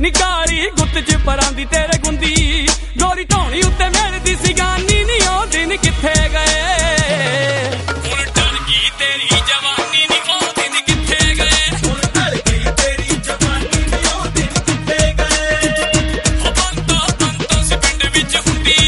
निकाली गुत्त च परां दी तेरे गुंदी गोरी ढोणी उत्ते मिलदी सी गानी नी ओ दिन किथे गए हुण डर गई तेरी जवानी नी ओ दिन किथे गए हुण डर गई तेरी जवानी नी ओ दिन किथे गए ओ पंतो सी पिंड विच हुंदी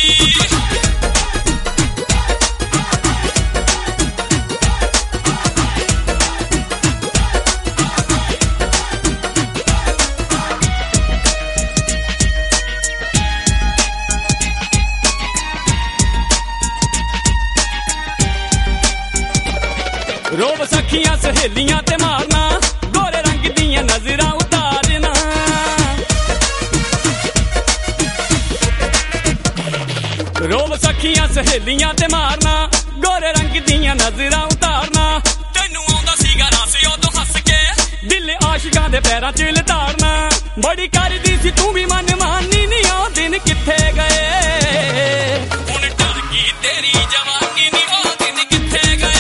रोब सखियां सहेलियां ते मारना गोरे रंग दियां नजरां उतारना रोब सखियां सहेलियां ते मारना गोरे रंग दियां नजरां उतारना तैनू आउंदा सीगा रस उदों हस के दिल आशिकां दे पैरां च लताड़ना बड़ी करदी सी तू भी मन मानी नी ओ दिन किथे गए हुण डर गई तेरी जवानी नी ओ दिन किथे गए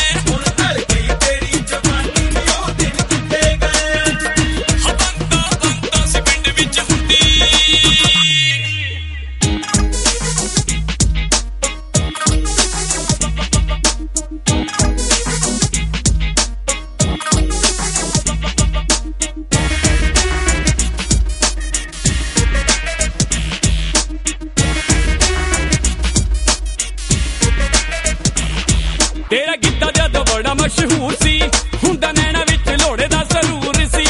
तेरा गिद्धा जदों बड़ा मशहूर सी हुंदा नैना विच लोड़े दा सरूर सी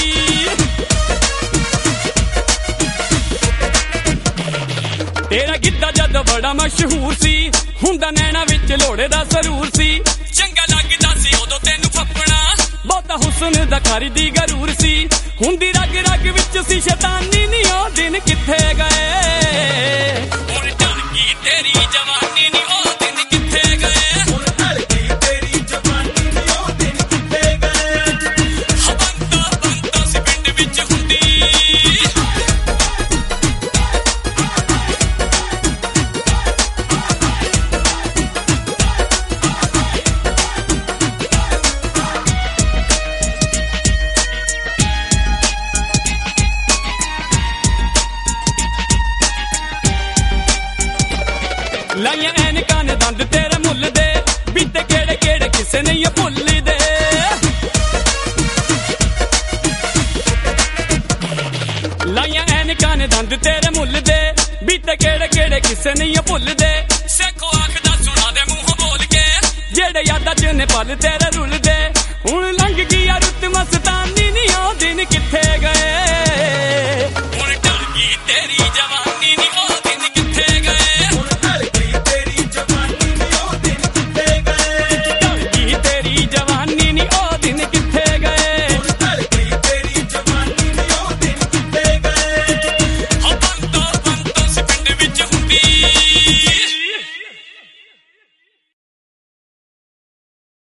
तेरा गिद्धा जदों बड़ा मशहूर सी हुंदा नैना विच लोड़े दा सरूर सी चंगा लगदा सी उदों तैनू फपना बहुता हुस्न दा खारी दी गरूर सी हुंदी रग रग विच सी शैतानी नी ओ दिन किथे गए हुण डर गई तेरी जवानी नी ओ दिन किथे गए लाइया ऐनकां ने दंद तेरे मुल दे बीते केड़े केड़े किसे नहीं भुल दे लाइया ऐनकां ने दंद तेरे मुल दे बीते केड़े केड़े किसे नहीं भुल दे सेखो आखदा सुना दे मुंह बोल के जेड़े यादां च ने पल तेरे रुल दे हुण लंघ गई रुत मस्तानी नी ओ दिन किथे गए